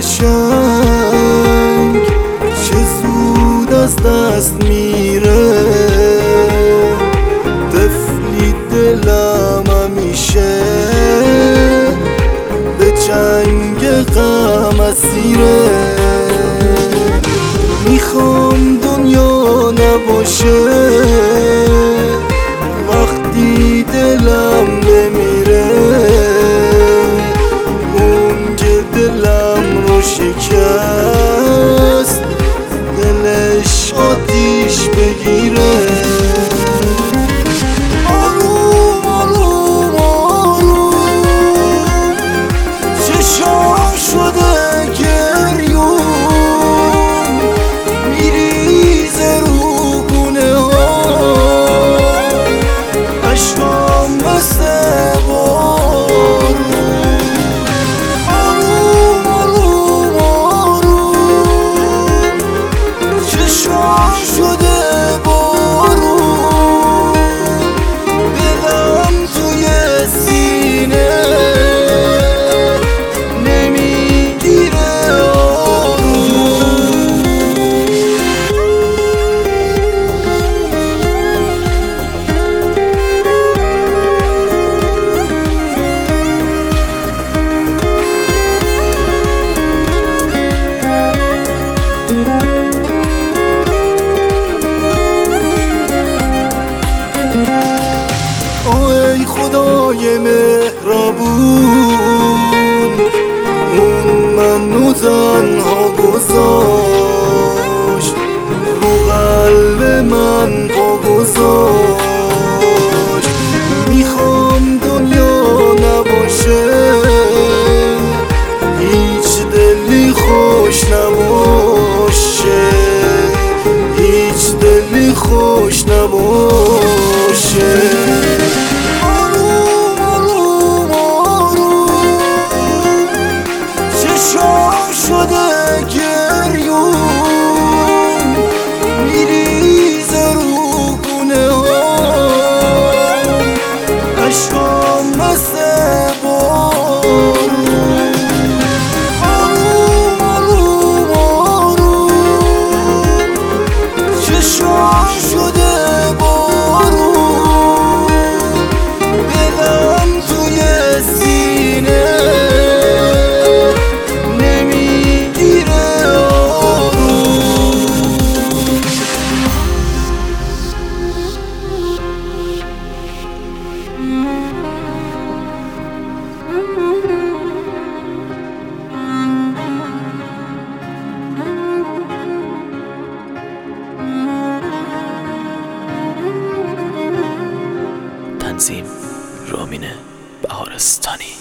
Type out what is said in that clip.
قشنگ چه زود از دست میره. طفلی دلم همیشه به جنگ غم اسیره. میخوام دنیا نباشه وقتی دلم بمیره. اون که دلم رو شکست دلش آتیش بگیره. آروم آروم آروم چشام شده گریون میریزه رو گونه ها. عشقام مثل بارون. آروم آروم آروم چشام شده بارون. دلم توی سینه نمیگیره ای خدای مهربون اون منو تنها گذاشت رو قلب من پا گذاشت. میخوام دنیا نباشه هیچ دلی خوش نباشه. هیچ دلی خوش نباشه. شده گریون میریزه رو گونه ها. عشقام مثل بارون. آروم آروم آروم چشام شده بارون. دلم توی سینه تنظیم رامین بهارستانی.